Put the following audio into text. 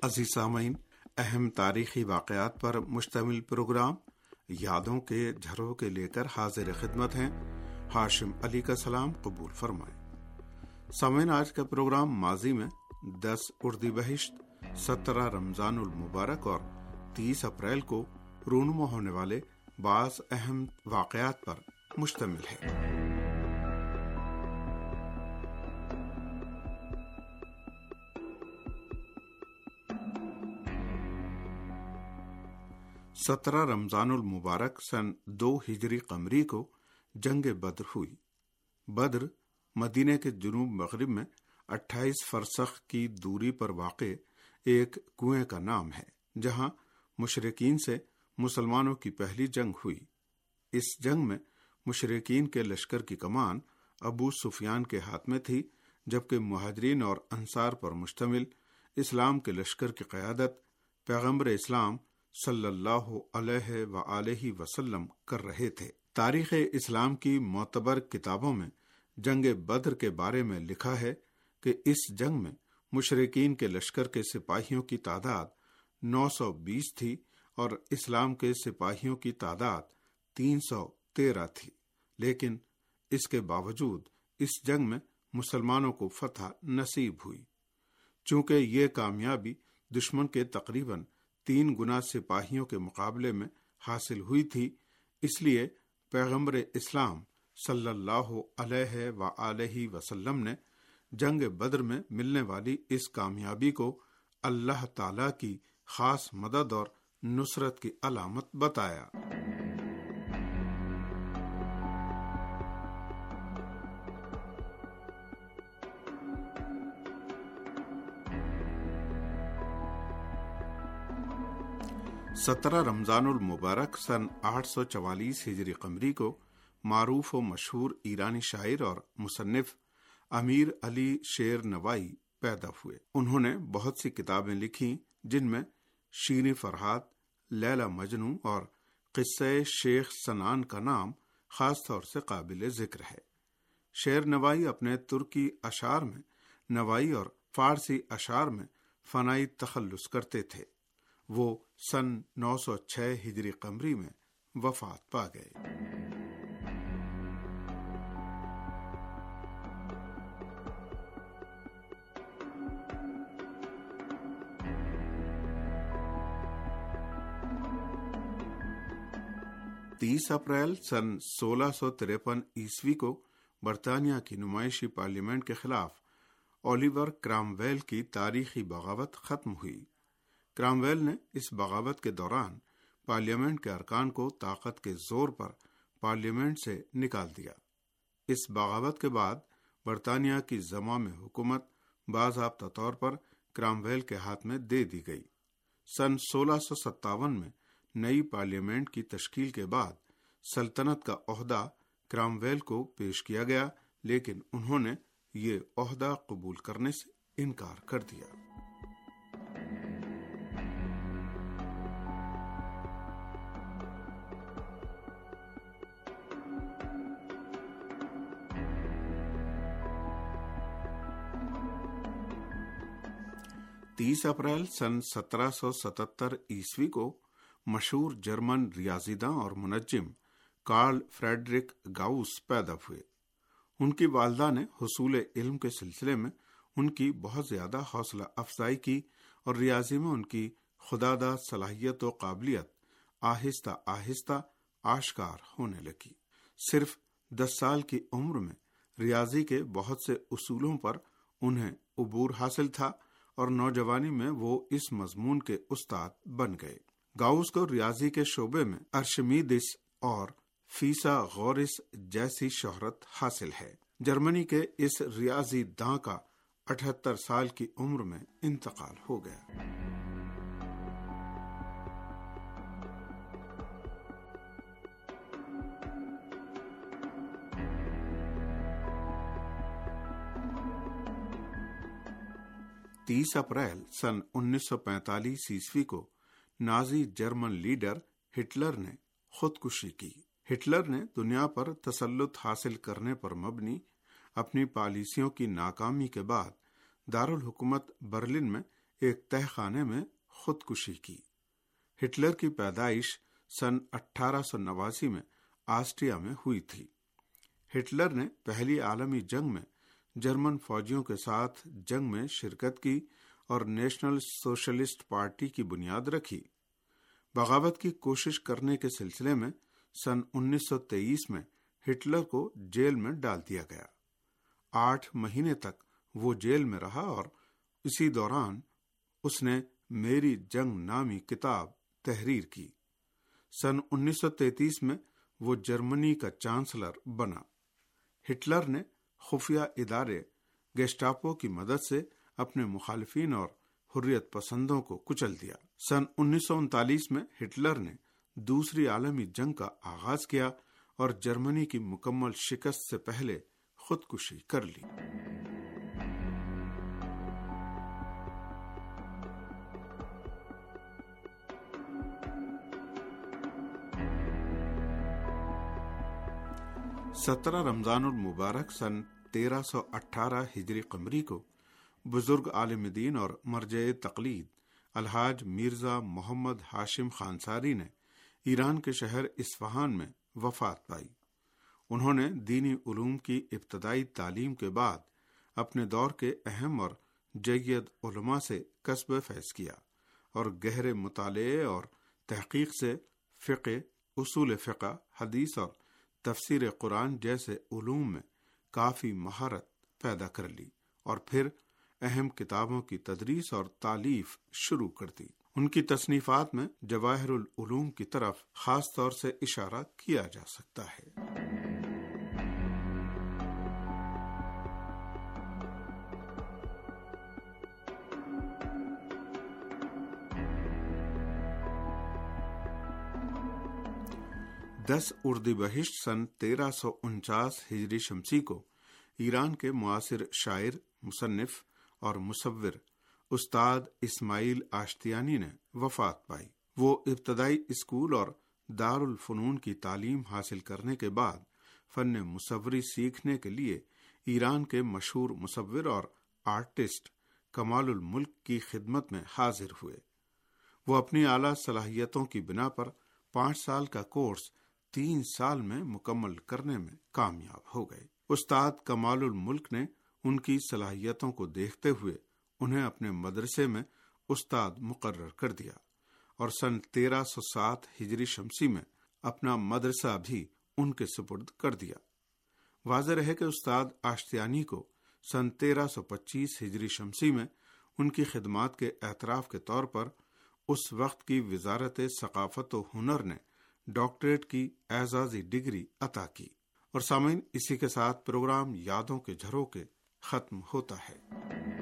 عزیز سامعین، اہم تاریخی واقعات پر مشتمل پروگرام یادوں کے جھروکے لے کر حاضر خدمت ہیں۔ ہاشم علی کا سلام قبول فرمائیں۔ سامعین، آج کا پروگرام ماضی میں 10 اردیبہشت، 17 رمضان المبارک اور 30 اپریل کو رونما ہونے والے بعض اہم واقعات پر مشتمل ہے۔ 17 رمضان المبارک سن 2 ہجری قمری کو جنگ بدر ہوئی۔ بدر مدینہ کے جنوب مغرب میں 28 فرسخ کی دوری پر واقع ایک کنویں کا نام ہے، جہاں مشرکین سے مسلمانوں کی پہلی جنگ ہوئی۔ اس جنگ میں مشرکین کے لشکر کی کمان ابو سفیان کے ہاتھ میں تھی، جبکہ مہاجرین اور انصار پر مشتمل اسلام کے لشکر کی قیادت پیغمبر اسلام صلی اللہ علیہ وآلہ وسلم کر رہے تھے۔ تاریخ اسلام کی معتبر کتابوں میں جنگ بدر کے بارے میں لکھا ہے کہ اس جنگ میں مشرکین کے لشکر کے سپاہیوں کی تعداد 920 تھی اور اسلام کے سپاہیوں کی تعداد 313 تھی، لیکن اس کے باوجود اس جنگ میں مسلمانوں کو فتح نصیب ہوئی۔ چونکہ یہ کامیابی دشمن کے تقریباً 3 گنا سپاہیوں کے مقابلے میں حاصل ہوئی تھی، اس لیے پیغمبر اسلام صلی اللہ علیہ وآلہ وسلم نے جنگ بدر میں ملنے والی اس کامیابی کو اللہ تعالی کی خاص مدد اور نصرت کی علامت بتایا۔ سترہ رمضان المبارک سن 844 ہجری قمری کو معروف و مشہور ایرانی شاعر اور مصنف امیر علی شیر نوائی پیدا ہوئے۔ انہوں نے بہت سی کتابیں لکھی، جن میں شیریں فرہاد، لیلا مجنوں اور قصہ شیخ سنان کا نام خاص طور سے قابل ذکر ہے۔ شیر نوائی اپنے ترکی اشعار میں نوائی اور فارسی اشعار میں فنائی تخلص کرتے تھے۔ وہ سن 906 ہجری قمری میں وفات پا گئے۔ تیس اپریل سن 1653 عیسوی کو برطانیہ کی نمائشی پارلیمنٹ کے خلاف اولیور کرامویل کی تاریخی بغاوت ختم ہوئی۔ کرامویل نے اس بغاوت کے دوران پارلیمنٹ کے ارکان کو طاقت کے زور پر پارلیمنٹ سے نکال دیا۔ اس بغاوت کے بعد برطانیہ کی زمام حکومت باضابطہ طور پر کرامویل کے ہاتھ میں دے دی گئی۔ سن 1657 میں نئی پارلیمنٹ کی تشکیل کے بعد سلطنت کا عہدہ کرامویل کو پیش کیا گیا، لیکن انہوں نے یہ عہدہ قبول کرنے سے انکار کر دیا۔ تیس اپریل سن 1777 عیسوی کو مشہور جرمن ریاضی داں اور منجم کارل فریڈرک گاؤس پیدا ہوئے۔ ان کی والدہ نے حصول علم کے سلسلے میں ان کی بہت زیادہ حوصلہ افزائی کی اور ریاضی میں ان کی خودداد صلاحیت و قابلیت آہستہ آہستہ آشکار ہونے لگی۔ صرف 10 سال کی عمر میں ریاضی کے بہت سے اصولوں پر انہیں عبور حاصل تھا اور نوجوانی میں وہ اس مضمون کے استاد بن گئے۔ گاؤس کو ریاضی کے شعبے میں ارشمیدس اور فیثاغورس جیسی شہرت حاصل ہے۔ جرمنی کے اس ریاضی داں کا 78 سال کی عمر میں انتقال ہو گیا۔ تیس اپریل سن 1945 عیسوی کو نازی جرمن لیڈر ہٹلر نے خودکشی کی۔ ہٹلر نے دنیا پر تسلط حاصل کرنے پر مبنی اپنی پالیسیوں کی ناکامی کے بعد دارالحکومت برلن میں ایک تہ خانے میں خودکشی کی۔ ہٹلر کی پیدائش سن 1889 میں آسٹریا میں ہوئی تھی۔ ہٹلر نے پہلی عالمی جنگ میں جرمن فوجیوں کے ساتھ جنگ میں شرکت کی اور نیشنل سوشلسٹ پارٹی کی بنیاد رکھی۔ بغاوت کی کوشش کرنے کے سلسلے میں سن 1923 میں ہٹلر کو جیل میں ڈال دیا گیا۔ 8 مہینے تک وہ جیل میں رہا اور اسی دوران اس نے میری جنگ نامی کتاب تحریر کی۔ سن 1933 میں وہ جرمنی کا چانسلر بنا۔ ہٹلر نے خفیہ ادارے گیسٹاپو کی مدد سے اپنے مخالفین اور حریت پسندوں کو کچل دیا۔ سن 1939 میں ہٹلر نے دوسری عالمی جنگ کا آغاز کیا اور جرمنی کی مکمل شکست سے پہلے خودکشی کر لی۔ سترہ رمضان المبارک سن 1318 ہجری قمری کو بزرگ عالم دین اور مرجع تقلید الحاج مرزا محمد ہاشم خانساری نے ایران کے شہر اصفہان میں وفات پائی۔ انہوں نے دینی علوم کی ابتدائی تعلیم کے بعد اپنے دور کے اہم اور جید علماء سے کسب فیض کیا اور گہرے مطالعے اور تحقیق سے فقہ، اصول فقہ، حدیث اور تفسیر قرآن جیسے علوم میں کافی مہارت پیدا کر لی اور پھر اہم کتابوں کی تدریس اور تالیف شروع کر دی۔ ان کی تصنیفات میں جواہر العلوم کی طرف خاص طور سے اشارہ کیا جا سکتا ہے۔ دس اردیبہشت سن 1349 ہجری شمسی کو ایران کے معاصر شاعر، مصنف اور مصور استاد اسماعیل آشتیانی نے وفات پائی۔ وہ ابتدائی اسکول اور دارالفنون کی تعلیم حاصل کرنے کے بعد فن مصوری سیکھنے کے لیے ایران کے مشہور مصور اور آرٹسٹ کمال الملک کی خدمت میں حاضر ہوئے۔ وہ اپنی اعلیٰ صلاحیتوں کی بنا پر 5 سال کا کورس 3 سال میں مکمل کرنے میں کامیاب ہو گئے۔ استاد کمال الملک نے ان کی صلاحیتوں کو دیکھتے ہوئے انہیں اپنے مدرسے میں استاد مقرر کر دیا اور سن 1307 ہجری شمسی میں اپنا مدرسہ بھی ان کے سپرد کر دیا۔ واضح رہے کہ استاد آشتیانی کو سن 1325 ہجری شمسی میں ان کی خدمات کے اعتراف کے طور پر اس وقت کی وزارت ثقافت و ہنر نے ڈاکٹریٹ کی اعزازی ڈگری عطا کی۔ اور سامعین، اسی کے ساتھ پروگرام یادوں کے جھروکے ختم ہوتا ہے۔